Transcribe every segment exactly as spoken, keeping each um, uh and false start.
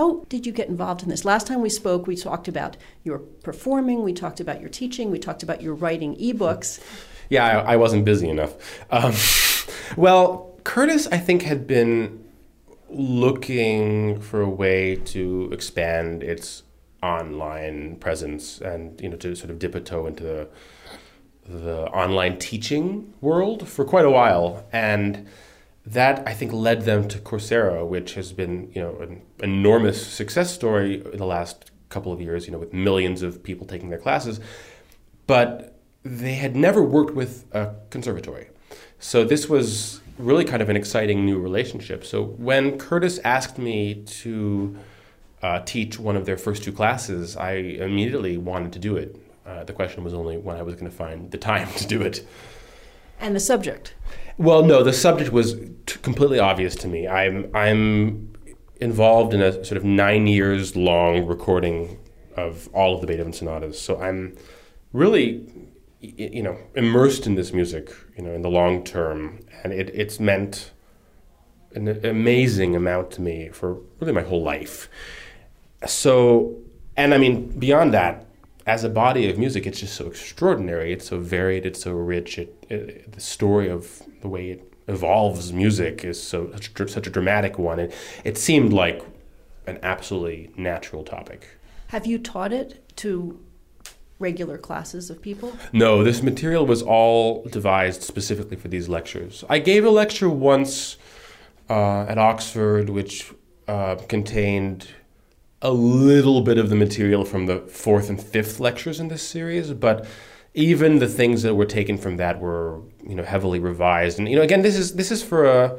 How did you get involved in this? Last time we spoke, we talked about your performing, we talked about your teaching, we talked about your writing ebooks. Yeah, I, I wasn't busy enough. Um, well, Curtis, I think, had been looking for a way to expand its online presence and, you know, to sort of dip a toe into the, the online teaching world for quite a while. And that, I think, led them to Coursera, which has been, you know, an enormous success story in the last couple of years, you know, with millions of people taking their classes. But they had never worked with a conservatory. So this was really kind of an exciting new relationship. So when Curtis asked me to uh, teach one of their first two classes, I immediately wanted to do it. Uh, the question was only when I was going to find the time to do it. And the subject? Well, no, the subject was t- completely obvious to me. I'm I'm involved in a sort of nine years long recording of all of the Beethoven sonatas. So I'm really, you know, immersed in this music, you know, in the long term, and it, it's meant an amazing amount to me for really my whole life. So, and I mean, beyond that, as a body of music, it's just so extraordinary. It's so varied. It's so rich. It, it, the story of the way it evolves music is so such, a, such a dramatic one. It, it seemed like an absolutely natural topic. Have you taught it to regular classes of people? No, this material was all devised specifically for these lectures. I gave a lecture once uh, at Oxford, which uh, contained a little bit of the material from the fourth and fifth lectures in this series, but even the things that were taken from that were, you know, heavily revised. And, you know, again, this is this is for a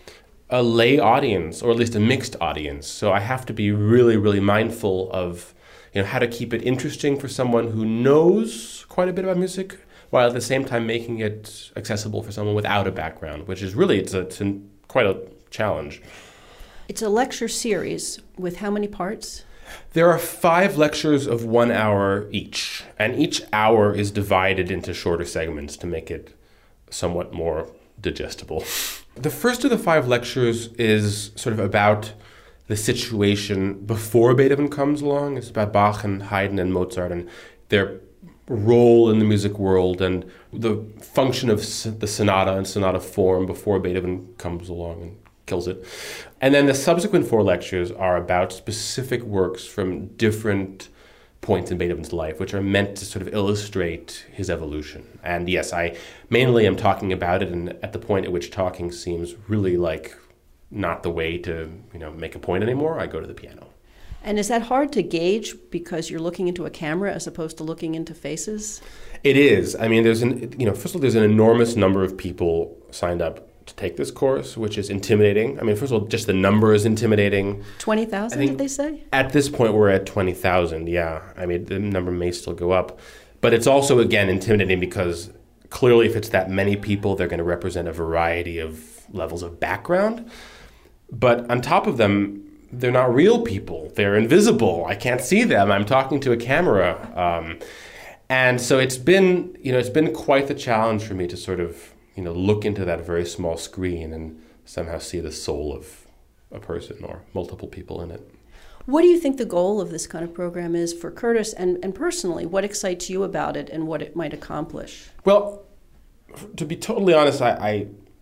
a lay audience, or at least a mixed audience. So I have to be really, really mindful of, you know, how to keep it interesting for someone who knows quite a bit about music, while at the same time making it accessible for someone without a background, which is really, it's, a, it's a, quite a challenge. It's a lecture series with how many parts? There are five lectures of one hour each, and each hour is divided into shorter segments to make it somewhat more digestible. The first of the five lectures is sort of about the situation before Beethoven comes along. It's about Bach and Haydn and Mozart and their role in the music world and the function of the sonata and sonata form before Beethoven comes along and kills it. And then the subsequent four lectures are about specific works from different points in Beethoven's life, which are meant to sort of illustrate his evolution. And yes, I mainly am talking about it, and at the point at which talking seems really like not the way to, you know, make a point anymore, I go to the piano. And is that hard to gauge because you're looking into a camera as opposed to looking into faces? It is. I mean, there's an, you know, first of all, there's an enormous number of people signed up to take this course, which is intimidating. I mean, first of all, just the number is intimidating. twenty thousand, did they say? At this point, we're at twenty thousand, yeah. I mean, the number may still go up. But it's also, again, intimidating because clearly if it's that many people, they're going to represent a variety of levels of background. But on top of them, they're not real people. They're invisible. I can't see them. I'm talking to a camera. Um, and so it's been, you know, it's been quite the challenge for me to sort of, you know, look into that very small screen and somehow see the soul of a person or multiple people in it. What do you think the goal of this kind of program is for Curtis, and, and personally, what excites you about it and what it might accomplish? Well, to be totally honest, I I,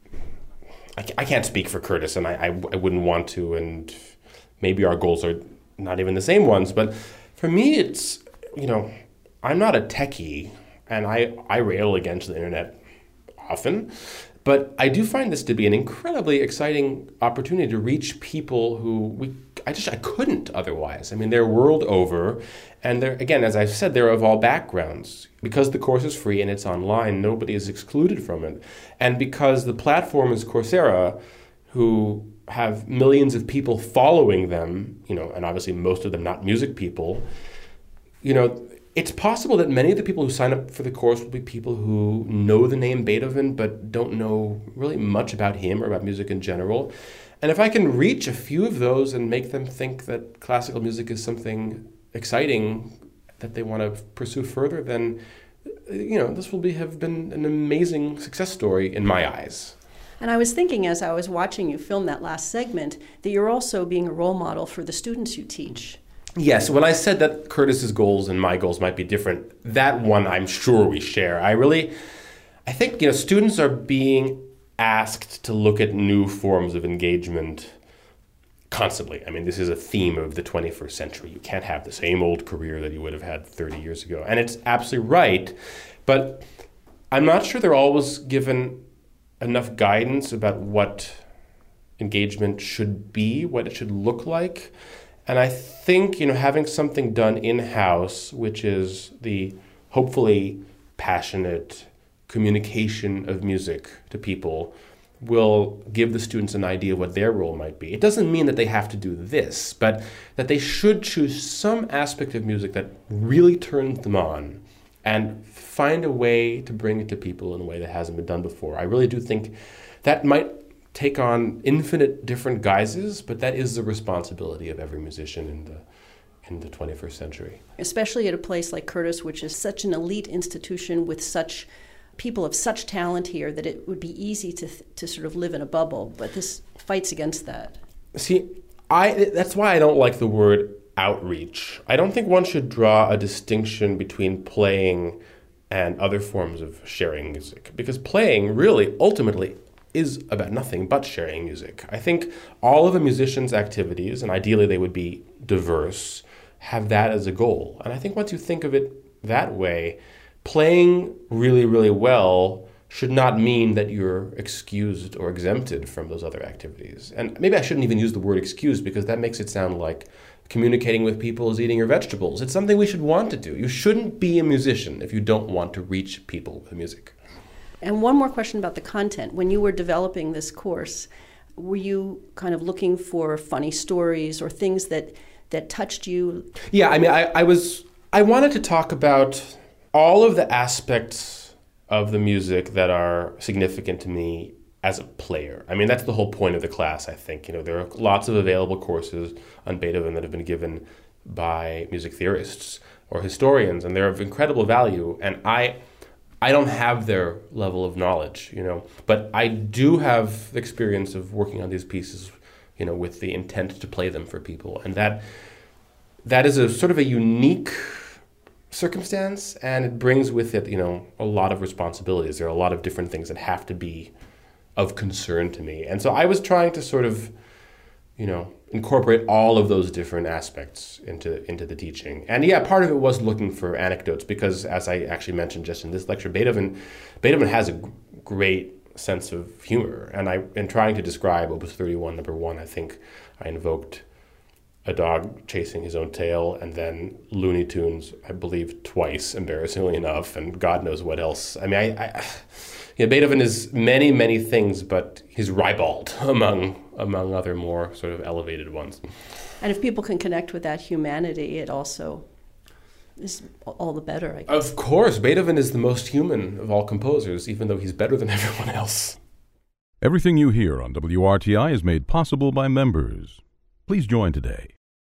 I can't speak for Curtis, and I, I, I wouldn't want to, and maybe our goals are not even the same ones, but for me, it's, you know, I'm not a techie, and I, I rail against the internet often, but I do find this to be an incredibly exciting opportunity to reach people who we I just I couldn't otherwise. I mean, they're world over, and they're, again, as I've said, they're of all backgrounds. Because the course is free and it's online, nobody is excluded from it. And because the platform is Coursera, who have millions of people following them, you know, and obviously most of them not music people, you know, it's possible that many of the people who sign up for the course will be people who know the name Beethoven but don't know really much about him or about music in general. And if I can reach a few of those and make them think that classical music is something exciting that they want to pursue further, then, you know, this will be have been an amazing success story in my eyes. And I was thinking as I was watching you film that last segment that you're also being a role model for the students you teach. Yes, when I said that Curtis's goals and my goals might be different, that one I'm sure we share. I really, I think, you know, students are being asked to look at new forms of engagement constantly. I mean, this is a theme of the twenty-first century. You can't have the same old career that you would have had thirty years ago. And it's absolutely right, but I'm not sure they're always given enough guidance about what engagement should be, what it should look like. And I think, you know, having something done in-house, which is the hopefully passionate communication of music to people, will give the students an idea of what their role might be. It doesn't mean that they have to do this, but that they should choose some aspect of music that really turns them on and find a way to bring it to people in a way that hasn't been done before. I really do think that might take on infinite different guises, but that is the responsibility of every musician in the in the twenty-first century. Especially at a place like Curtis, which is such an elite institution with such people of such talent here that it would be easy to to sort of live in a bubble, but this fights against that. See, I that's why I don't like the word outreach. I don't think one should draw a distinction between playing and other forms of sharing music, because playing really ultimately is about nothing but sharing music. I think all of a musician's activities, and ideally they would be diverse, have that as a goal. And I think once you think of it that way, playing really, really well should not mean that you're excused or exempted from those other activities. And maybe I shouldn't even use the word excused, because that makes it sound like communicating with people is eating your vegetables. It's something we should want to do. You shouldn't be a musician if you don't want to reach people with music. And one more question about the content. When you were developing this course, were you kind of looking for funny stories or things that, that touched you? Yeah, I mean, I, I was, I wanted to talk about all of the aspects of the music that are significant to me as a player. I mean, that's the whole point of the class, I think. You know, there are lots of available courses on Beethoven that have been given by music theorists or historians, and they're of incredible value. And I I don't have their level of knowledge, you know, but I do have the experience of working on these pieces, you know, with the intent to play them for people. And that that is a sort of a unique circumstance, and it brings with it, you know, a lot of responsibilities. There are a lot of different things that have to be of concern to me. And so I was trying to sort of, you know, incorporate all of those different aspects into into the teaching. And yeah, part of it was looking for anecdotes, because as I actually mentioned just in this lecture, Beethoven Beethoven has a g- great sense of humor. And I, in trying to describe Opus thirty-one, number one, I think I invoked a dog chasing his own tail, and then Looney Tunes, I believe, twice, embarrassingly enough, and God knows what else. I mean, I, I yeah, Beethoven is many, many things, but he's ribald among among other more sort of elevated ones. And if people can connect with that humanity, it also is all the better, I guess. Of course, Beethoven is the most human of all composers, even though he's better than everyone else. Everything you hear on W R T I is made possible by members. Please join today